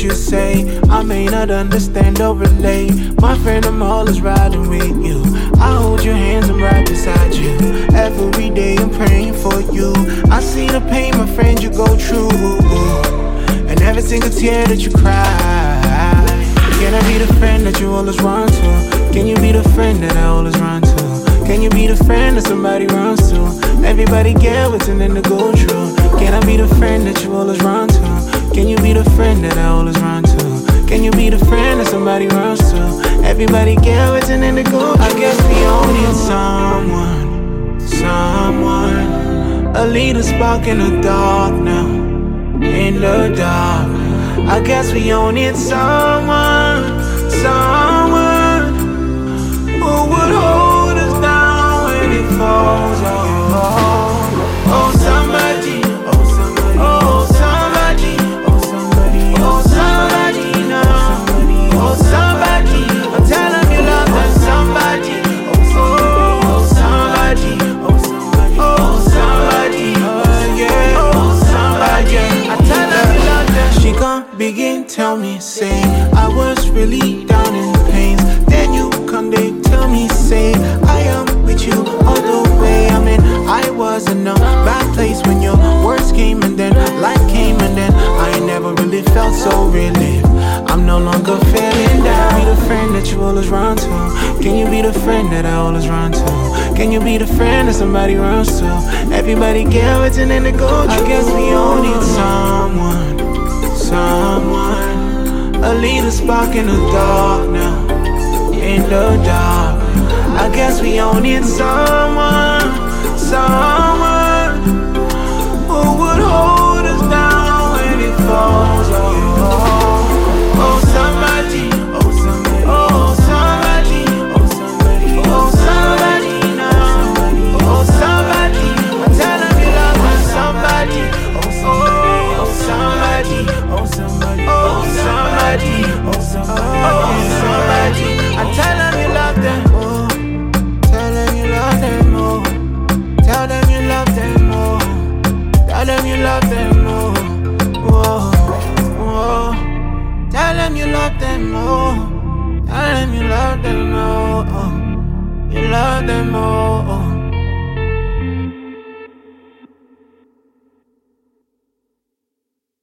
you say. I may not understand or relate. My friend, I'm always riding with you. I hold your hands, I'm right beside you. Every day I'm praying for you. I see the pain, my friend, you go through. And every single tear that you cry. Can I be the friend that you always run to? Can you be the friend that I always run to? Can you be the friend that somebody runs to? Everybody get what's in to go through. Can I be the friend that you always run to? Can you be the friend that I always run to? Can you be the friend that somebody runs to? Everybody get what's in to go through. I guess we all need someone, a leader spark in the dark now, in the dark. I guess we all need someone who would hold us down when it falls. Oh, somebody, oh, somebody, oh, somebody, oh, somebody now, oh, somebody, oh, tell them you love them, somebody, oh, somebody, oh, somebody, oh, somebody, yeah, oh, somebody, I tell them you love them. She gon' begin, tell me, say, I was really down in pain. Then you come, they tell me, say, I am with you all the way. I mean, I was in a bad place when your words came, and then life came, and then I never really felt so relieved. I'm no longer feeling down. Be the friend that you always run to. Can you be the friend that I always run to? Can you be the friend that somebody runs to? Everybody get what's in to go through. I guess we all need someone, a leader spark in the dark now, in the dark. I guess we all need someone who would hold us down when it falls. Oh, somebody, oh, somebody, oh, somebody, oh, somebody, oh, somebody now, oh, somebody, I tell them you love them, somebody, oh, somebody, oh, somebody, oh, somebody, oh, somebody, oh, somebody, I tell them you love them. Tell them you love them more. Tell them you love them more. Whoa, whoa. Tell them you love them more. Tell them you love them more. You love them more.